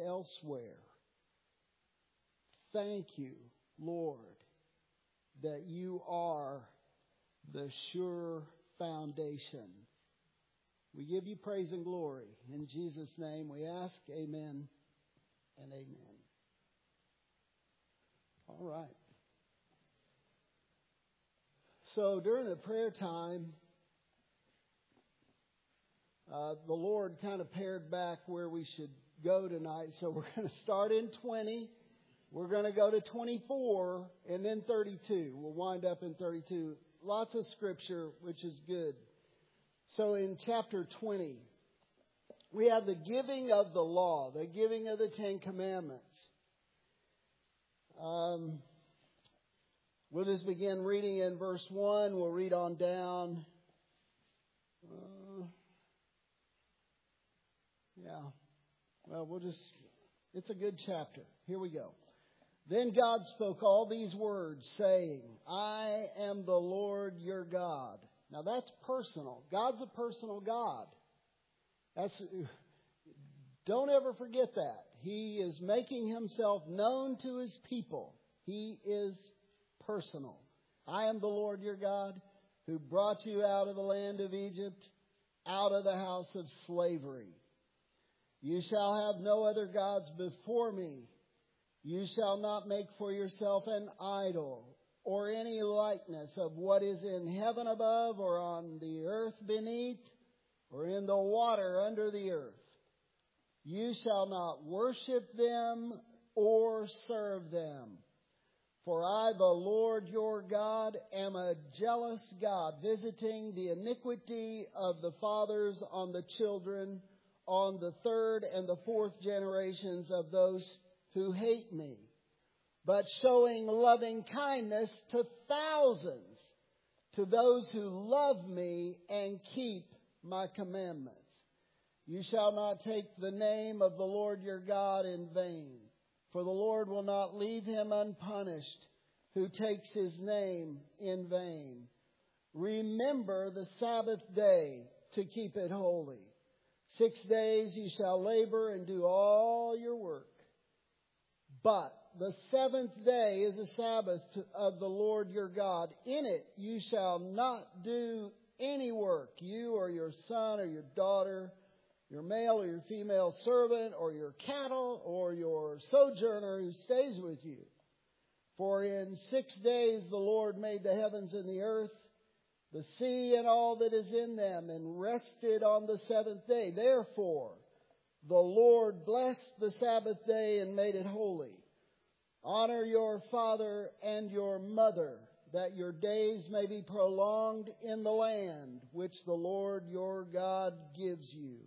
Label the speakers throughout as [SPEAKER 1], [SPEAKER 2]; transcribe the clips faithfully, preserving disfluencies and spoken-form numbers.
[SPEAKER 1] elsewhere. Thank you, Lord, that you are the sure foundation. We give you praise and glory. In Jesus' name we ask, amen and amen. All right. So during the prayer time, uh, the Lord kind of pared back where we should go tonight. So we're going to start in twenty. We're going to go to twenty-four and then thirty-two. We'll wind up in thirty-two. Lots of scripture, which is good. So in chapter twenty, we have the giving of the law, the giving of the Ten Commandments. Um, we'll just begin reading in verse one. We'll read on down. Uh, yeah. Well, we'll just, it's a good chapter. Here we go. Then God spoke all these words, saying, I am the Lord your God. Now that's personal. God's a personal God. That's, don't ever forget that. He is making himself known to his people. He is personal. I am the Lord your God who brought you out of the land of Egypt, out of the house of slavery. You shall have no other gods before me. You shall not make for yourself an idol or any likeness of what is in heaven above or on the earth beneath or in the water under the earth. You shall not worship them or serve them. For I, the Lord your God, am a jealous God, visiting the iniquity of the fathers on the children, on the third and the fourth generations of those who hate me, but showing loving kindness to thousands, to those who love me and keep my commandments. You shall not take the name of the Lord your God in vain, for the Lord will not leave him unpunished who takes his name in vain. Remember the Sabbath day to keep it holy. Six days you shall labor and do all your work. But the seventh day is the Sabbath of the Lord your God. In it you shall not do any work, you or your son or your daughter, your male or your female servant, or your cattle, or your sojourner who stays with you. For in six days the Lord made the heavens and the earth, the sea and all that is in them, and rested on the seventh day. Therefore, the Lord blessed the Sabbath day and made it holy. Honor your father and your mother, that your days may be prolonged in the land which the Lord your God gives you.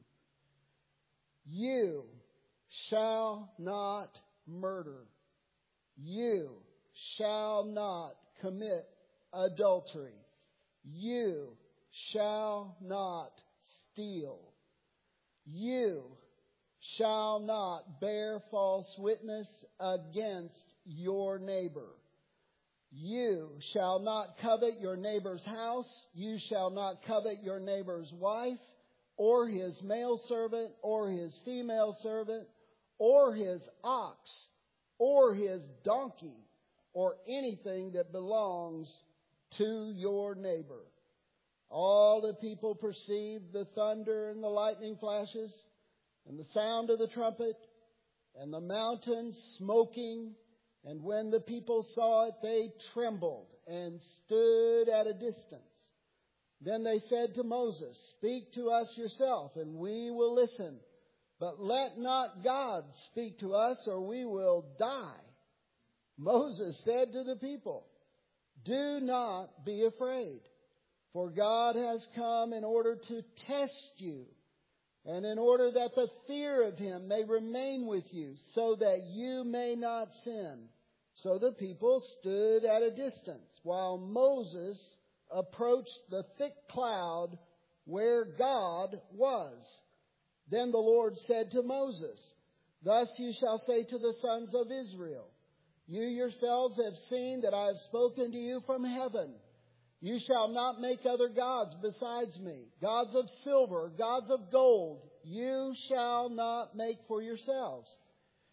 [SPEAKER 1] You shall not murder. You shall not commit adultery. You shall not steal. You shall not bear false witness against your neighbor. You shall not covet your neighbor's house. You shall not covet your neighbor's wife, or his male servant, or his female servant, or his ox, or his donkey, or anything that belongs to your neighbor. All the people perceived the thunder and the lightning flashes, and the sound of the trumpet, and the mountain smoking. And when the people saw it, they trembled and stood at a distance. Then they said to Moses, Speak to us yourself, and we will listen. But let not God speak to us, or we will die. Moses said to the people, Do not be afraid, for God has come in order to test you, and in order that the fear of him may remain with you, so that you may not sin. So the people stood at a distance, while Moses approached the thick cloud where God was. Then the Lord said to Moses, Thus you shall say to the sons of Israel, You yourselves have seen that I have spoken to you from heaven. You shall not make other gods besides me, gods of silver, gods of gold. You shall not make for yourselves.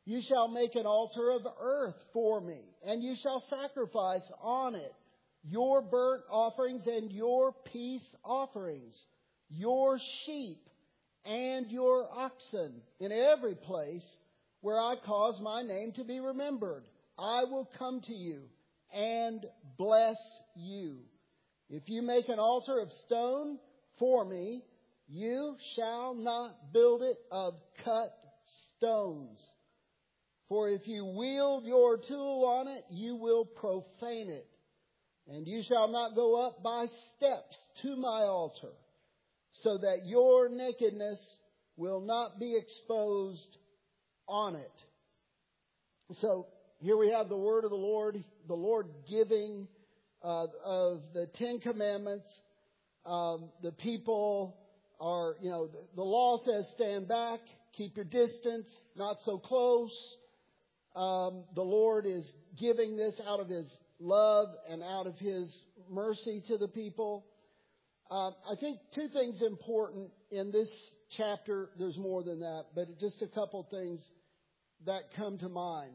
[SPEAKER 1] You shall make an altar of earth for me, and you shall sacrifice on it your burnt offerings and your peace offerings, your sheep and your oxen in every place where I cause my name to be remembered. I will come to you and bless you. If you make an altar of stone for me, you shall not build it of cut stones. For if you wield your tool on it, you will profane it. And you shall not go up by steps to my altar, so that your nakedness will not be exposed on it. So here we have the word of the Lord, the Lord giving uh, of the Ten Commandments. Um, the people are, you know, the, the law says stand back, keep your distance, not so close. Um, the Lord is giving this out of His love and out of His mercy to the people. Uh, I think two things important in this chapter. There's more than that, but just a couple things that come to mind.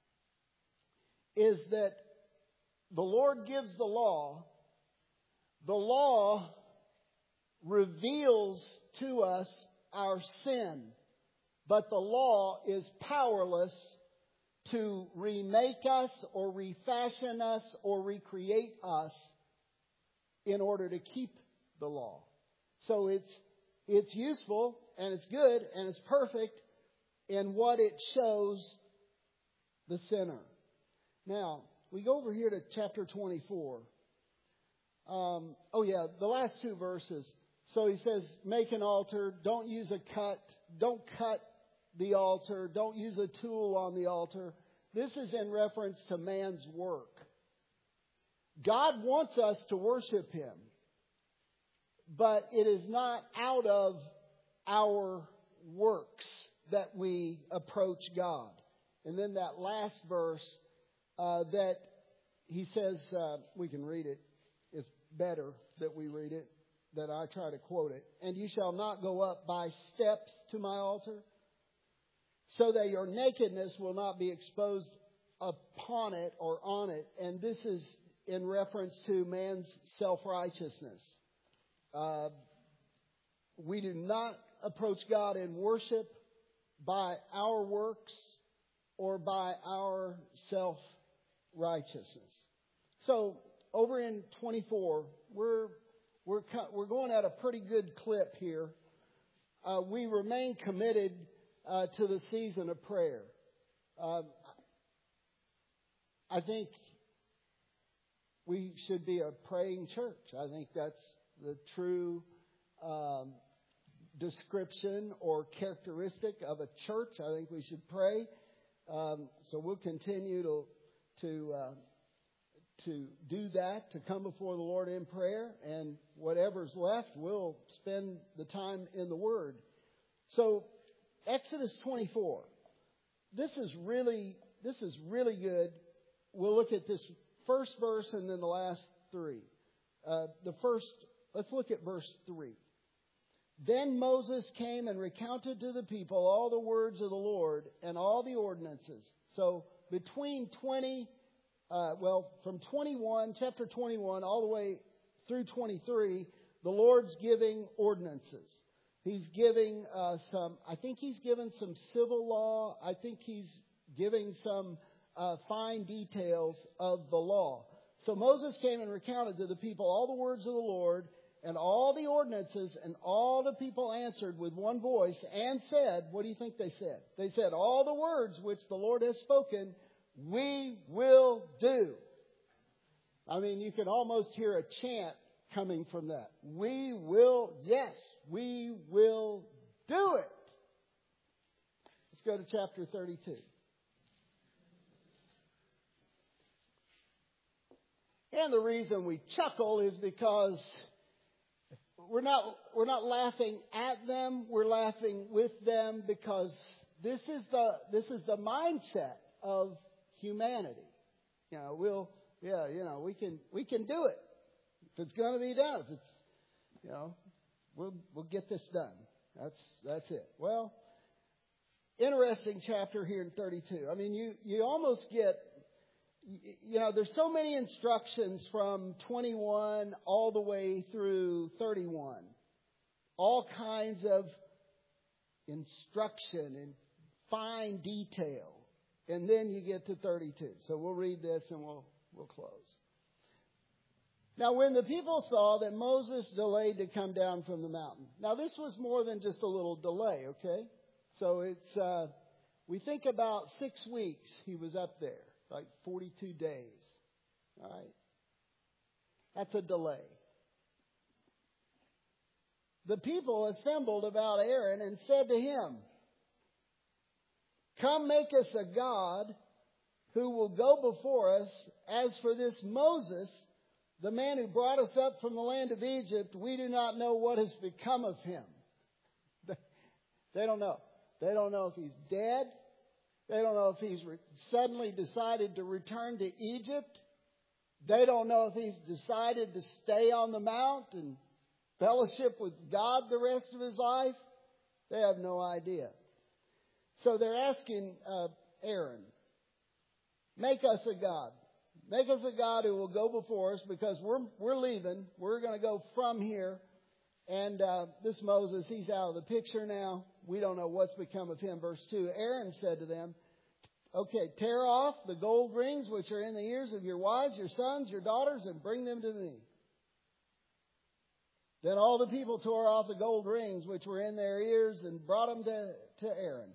[SPEAKER 1] Is that the Lord gives the law. The law reveals to us our sin, but the law is powerless to remake us or refashion us or recreate us in order to keep the law. So it's it's useful and it's good and it's perfect in what it shows the sinner. Now, we go over here to chapter twenty-four. Um, oh yeah, the last two verses. So he says, make an altar, don't use a cut, don't cut the altar, don't use a tool on the altar. This is in reference to man's work. God wants us to worship Him, but it is not out of our works that we approach God. And then that last verse uh, that he says, uh, we can read it. It's better that we read it, that I try to quote it. And you shall not go up by steps to my altar, so that your nakedness will not be exposed upon it or on it. And this is in reference to man's self-righteousness. Uh, we do not approach God in worship by our works or by our self-righteousness. So over in twenty-four, we're we're we're going at a pretty good clip here. Uh, we remain committed uh, to the season of prayer. Uh, I think we should be a praying church. I think that's the true um, description or characteristic of a church. I think we should pray. Um, so we'll continue to to uh, to do that, to come before the Lord in prayer, and whatever's left, we'll spend the time in the Word. So Exodus twenty-four. This is really this is really good. We'll look at this first verse and then the last three. Uh, the first, let's look at verse three. Then Moses came and recounted to the people all the words of the Lord and all the ordinances. So between twenty, uh, well, from twenty-one, chapter twenty-one, all the way through twenty-three, the Lord's giving ordinances. He's giving uh, some, I think he's given some civil law. I think he's giving some uh, fine details of the law. So Moses came and recounted to the people all the words of the Lord and all the ordinances, and all the people answered with one voice and said, what do you think they said? They said, all the words which the Lord has spoken, we will do. I mean, you can almost hear a chant coming from that. We will, yes, we will do it. Let's go to chapter thirty-two. And the reason we chuckle is because we're not we're not laughing at them, we're laughing with them, because this is the this is the mindset of humanity. You know, we'll yeah, you know, we can we can do it. If it's going to be done, if it's, you know, we'll we'll get this done. That's that's it. Well, interesting chapter here in thirty-two. I mean, you, you almost get, you know, there's so many instructions from twenty-one all the way through thirty-one. All kinds of instruction and fine detail. And then you get to thirty-two. So we'll read this and we'll we'll close. Now, when the people saw that Moses delayed to come down from the mountain. Now, this was more than just a little delay, okay? So it's, uh, we think about six weeks he was up there, like forty-two days. All right? That's a delay. The people assembled about Aaron and said to him, "Come, make us a god who will go before us. As for this Moses, the man who brought us up from the land of Egypt, we do not know what has become of him." They don't know. They don't know if he's dead. They don't know if he's re- suddenly decided to return to Egypt. They don't know if he's decided to stay on the mount and fellowship with God the rest of his life. They have no idea. So they're asking uh, Aaron, make us a god. Make us a God who will go before us, because we're we're leaving. We're going to go from here. And uh, this Moses, he's out of the picture now. We don't know what's become of him. Verse two, Aaron said to them, "Okay, tear off the gold rings which are in the ears of your wives, your sons, your daughters, and bring them to me." Then all the people tore off the gold rings which were in their ears and brought them to, to Aaron.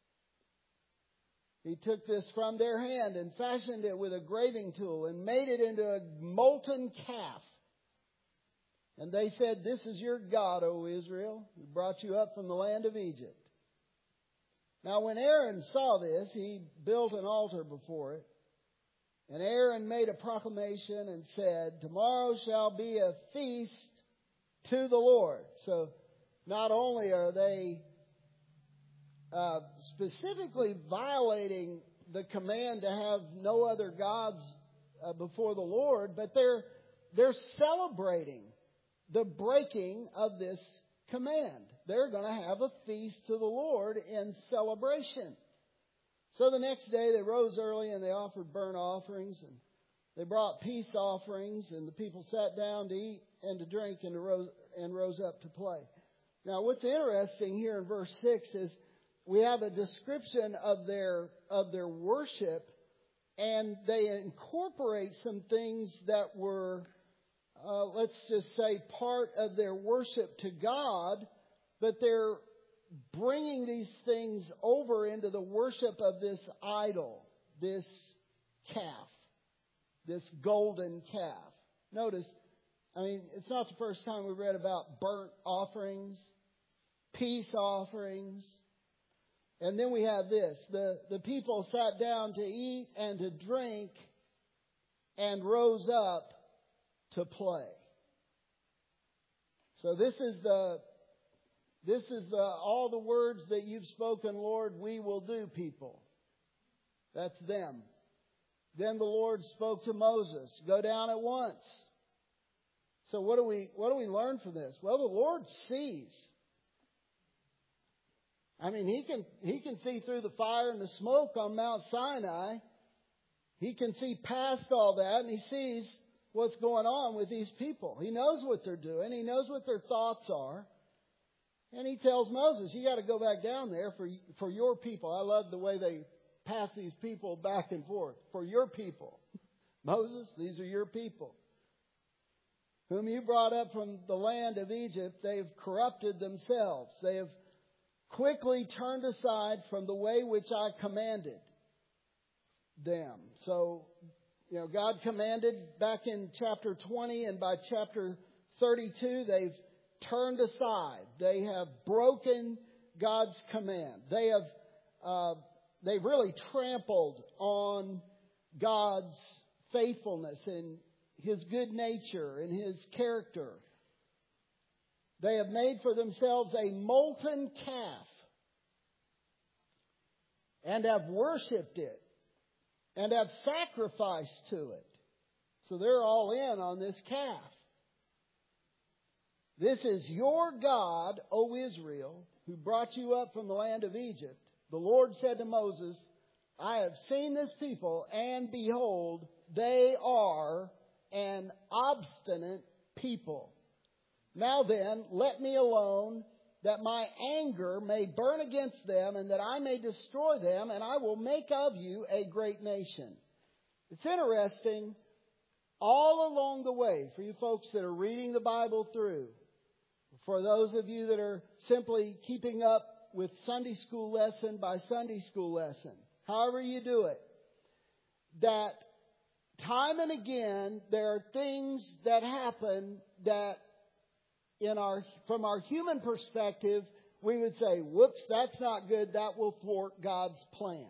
[SPEAKER 1] He took this from their hand and fashioned it with a graving tool and made it into a molten calf. And they said, "This is your God, O Israel, who brought you up from the land of Egypt." Now when Aaron saw this, he built an altar before it. And Aaron made a proclamation and said, "Tomorrow shall be a feast to the Lord." So not only are they Uh, specifically violating the command to have no other gods uh, before the Lord, but they're they're celebrating the breaking of this command. They're going to have a feast to the Lord in celebration. So the next day they rose early and they offered burnt offerings, and they brought peace offerings, and the people sat down to eat and to drink and to rose and rose up to play. Now what's interesting here in verse six is we have a description of their of their worship, and they incorporate some things that were, uh, let's just say, part of their worship to God, but they're bringing these things over into the worship of this idol, this calf, this golden calf. Notice, I mean, it's not the first time we read about burnt offerings, peace offerings. And then we have this. The, the people sat down to eat and to drink and rose up to play. So this is the, this is the, all the words that you've spoken, Lord, we will do, people. That's them. Then the Lord spoke to Moses, "Go down at once." So what do we, what do we learn from this? Well, the Lord sees. I mean, he can he can see through the fire and the smoke on Mount Sinai. He can see past all that, and he sees what's going on with these people. He knows what they're doing. He knows what their thoughts are. And he tells Moses, "You got to go back down there for for your people." I love the way they pass these people back and forth. For your people. Moses, these are your people, whom you brought up from the land of Egypt. They've corrupted themselves. They have quickly turned aside from the way which I commanded them. So, you know, God commanded back in chapter twenty, and by chapter thirty-two, they've turned aside. They have broken God's command. They have, uh, they've really trampled on God's faithfulness and His good nature and His character. They have made for themselves a molten calf and have worshipped it and have sacrificed to it. So they're all in on this calf. "This is your God, O Israel, who brought you up from the land of Egypt. the Lord said to Moses, I have seen this people, and behold, they are an obstinate people. Now then, let me alone, that my anger may burn against them, and that I may destroy them, and I will make of you a great nation. It's interesting, all along the way, for you folks that are reading the Bible through, for those of you that are simply keeping up with Sunday school lesson by Sunday school lesson, however you do it, that time and again there are things that happen that in our from our human perspective we would say, whoops, that's not good, that will thwart God's plan.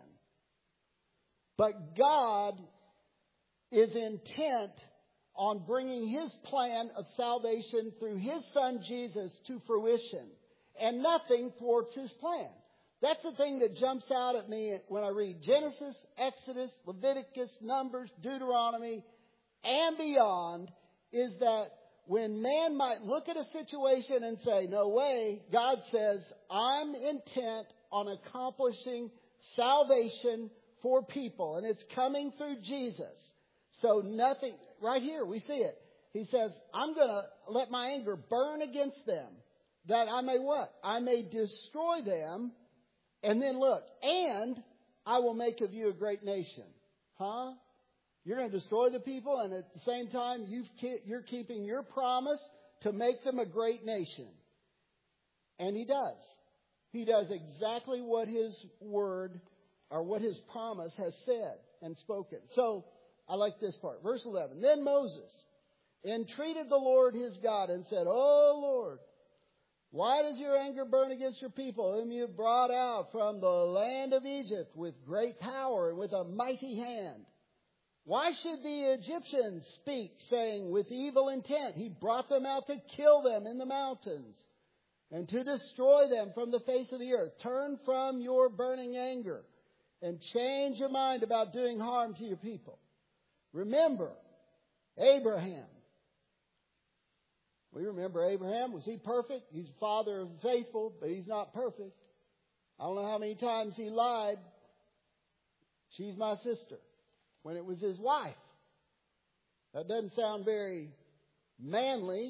[SPEAKER 1] But God is intent on bringing His plan of salvation through His Son Jesus to fruition. And nothing thwarts His plan. That's the thing that jumps out at me when I read Genesis, Exodus, Leviticus, Numbers, Deuteronomy, and beyond, is that when man might look at a situation and say, no way, God says, I'm intent on accomplishing salvation for people. And it's coming through Jesus. So nothing, right here we see it. He says, I'm going to let my anger burn against them, that I may what? I may destroy them. And then look, and I will make of you a great nation. Huh? You're going to destroy the people, and at the same time, you've ke- you're keeping your promise to make them a great nation. And He does. He does exactly what His word, or what His promise has said and spoken. So, I like this part. Verse eleven. Then Moses entreated the Lord his God and said, O Lord, why does your anger burn against your people, whom you have brought out from the land of Egypt with great power and with a mighty hand? Why should the Egyptians speak, saying, with evil intent, He brought them out to kill them in the mountains and to destroy them from the face of the earth? Turn from your burning anger and change your mind about doing harm to your people. Remember Abraham. We remember Abraham. Was he perfect? He's the father of the faithful, but he's not perfect. I don't know how many times he lied. She's my sister, when it was his wife. That doesn't sound very manly,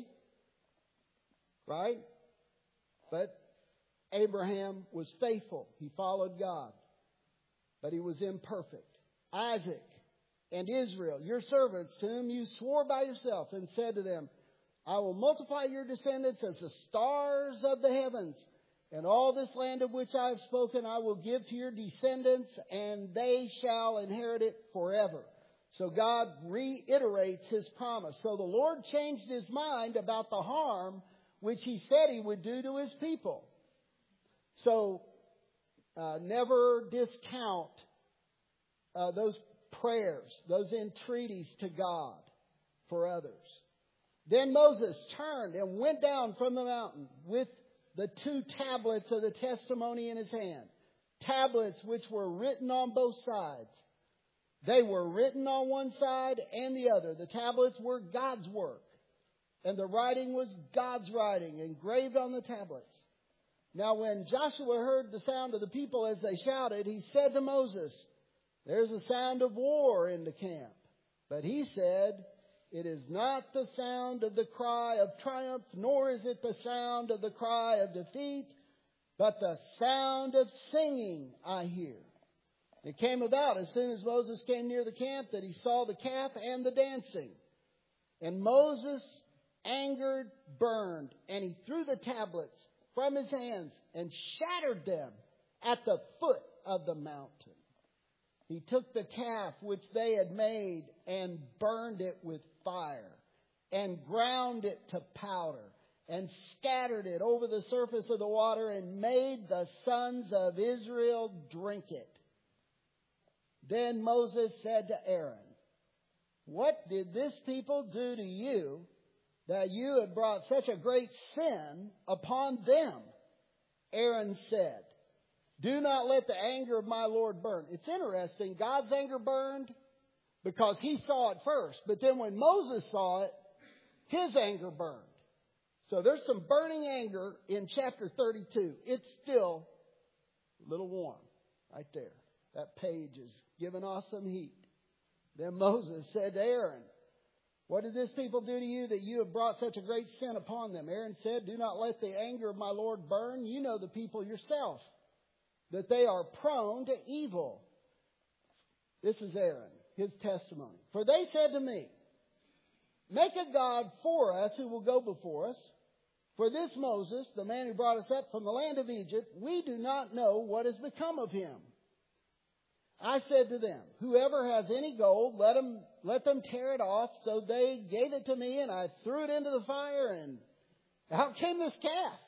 [SPEAKER 1] right? But Abraham was faithful. He followed God. But he was imperfect. Isaac and Israel, your servants, to whom you swore by yourself and said to them, I will multiply your descendants as the stars of the heavens, and all this land of which I have spoken I will give to your descendants, and they shall inherit it forever. So God reiterates His promise. So the Lord changed His mind about the harm which He said He would do to His people. So uh, never discount uh, those prayers, those entreaties to God for others. Then Moses turned and went down from the mountain with the two tablets of the testimony in his hand. Tablets which were written on both sides. They were written on one side and the other. The tablets were God's work. And the writing was God's writing, engraved on the tablets. Now when Joshua heard the sound of the people as they shouted, he said to Moses, there's a sound of war in the camp. But he said, it is not the sound of the cry of triumph, nor is it the sound of the cry of defeat, but the sound of singing I hear. It came about as soon as Moses came near the camp that he saw the calf and the dancing. And Moses' anger burned, and he threw the tablets from his hands and shattered them at the foot of the mountain. He took the calf which they had made and burned it with fire and ground it to powder and scattered it over the surface of the water and made the sons of Israel drink it. Then Moses said to Aaron, what did this people do to you that you had brought such a great sin upon them? Aaron said, do not let the anger of my Lord burn. It's interesting. God's anger burned because He saw it first. But then when Moses saw it, his anger burned. So there's some burning anger in chapter thirty-two. It's still a little warm. Right there. That page is giving off some heat. Then Moses said to Aaron, what did this people do to you that you have brought such a great sin upon them? Aaron said, do not let the anger of my Lord burn. You know the people yourself, that they are prone to evil. This is Aaron, his testimony. For they said to me, make a God for us who will go before us. For this Moses, the man who brought us up from the land of Egypt, we do not know what has become of him. I said to them, whoever has any gold, let them, let them tear it off. So they gave it to me, and I threw it into the fire, and out came this calf.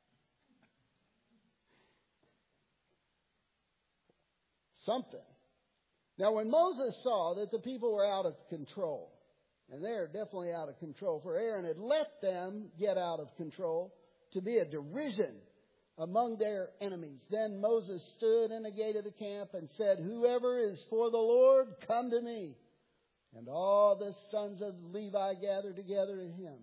[SPEAKER 1] Something. Now, when Moses saw that the people were out of control, and they're definitely out of control, for Aaron had let them get out of control to be a derision among their enemies. Then Moses stood in the gate of the camp and said, whoever is for the Lord, come to me. And all the sons of Levi gathered together to him.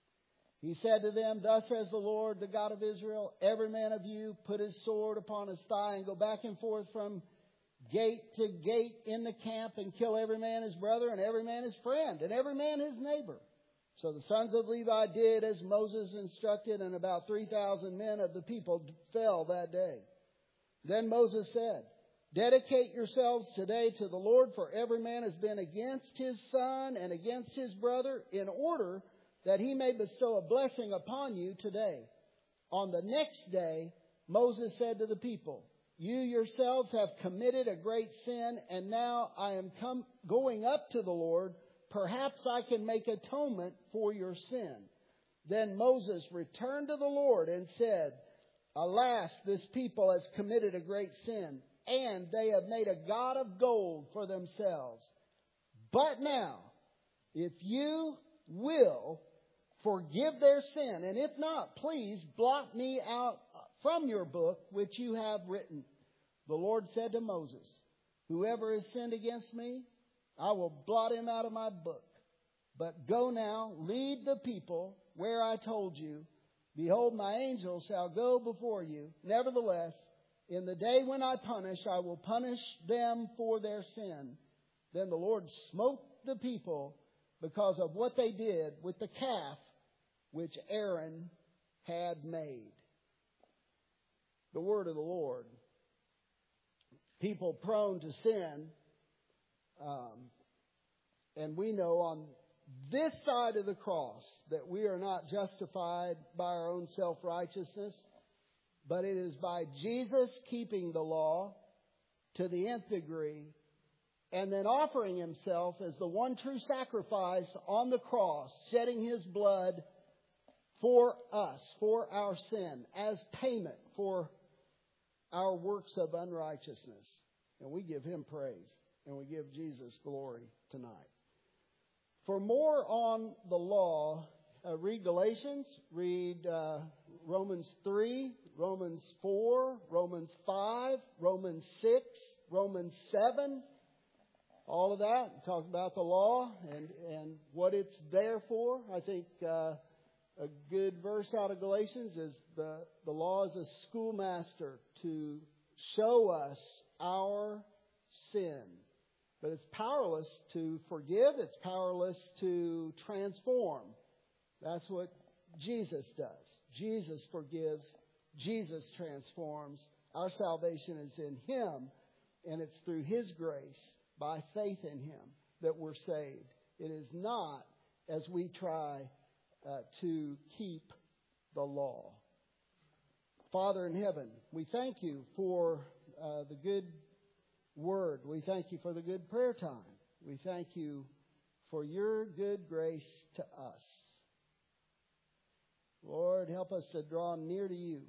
[SPEAKER 1] He said to them, thus says the Lord, the God of Israel, every man of you put his sword upon his thigh and go back and forth from gate to gate in the camp and kill every man his brother and every man his friend and every man his neighbor. So the sons of Levi did as Moses instructed, and about three thousand men of the people fell that day. Then Moses said, dedicate yourselves today to the Lord, for every man has been against his son and against his brother, in order that he may bestow a blessing upon you today. On the next day, Moses said to the people, you yourselves have committed a great sin, and now I am come, going up to the Lord. Perhaps I can make atonement for your sin. Then Moses returned to the Lord and said, alas, this people has committed a great sin, and they have made a god of gold for themselves. But now, if you will forgive their sin, and if not, please blot me out from your book which you have written. The Lord said to Moses, whoever has sinned against me, I will blot him out of my book. But go now, lead the people where I told you. Behold, my angel shall go before you. Nevertheless, in the day when I punish, I will punish them for their sin. Then the Lord smote the people because of what they did with the calf which Aaron had made. The word of the Lord. People prone to sin. Um, and we know on this side of the cross that we are not justified by our own self-righteousness, but it is by Jesus keeping the law to the nth degree and then offering himself as the one true sacrifice on the cross, shedding his blood for us, for our sin, as payment for our works of unrighteousness. And we give him praise. And we give Jesus glory tonight. For more on the law, uh, read Galatians, read uh, Romans three, Romans four, Romans five, Romans six, Romans seven. All of that. Talk about the law and, and what it's there for. I think uh, a good verse out of Galatians is the, the law is a schoolmaster to show us our sin. But it's powerless to forgive. It's powerless to transform. That's what Jesus does. Jesus forgives. Jesus transforms. Our salvation is in him. And it's through his grace, by faith in him, that we're saved. It is not as we try uh, to keep the law. Father in heaven, we thank you for uh, the good word. We thank you for the good prayer time. We thank you for your good grace to us. Lord, help us to draw near to you.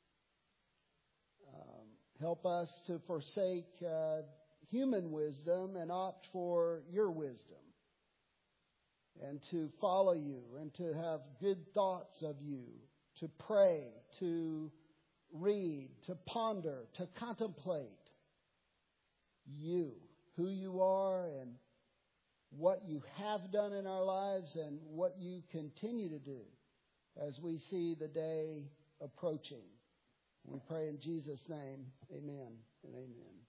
[SPEAKER 1] Um, help us to forsake uh, human wisdom and opt for your wisdom. And to follow you and to have good thoughts of you. To pray, to read, to ponder, to contemplate you, who you are and what you have done in our lives and what you continue to do as we see the day approaching. We pray in Jesus' name, amen and amen.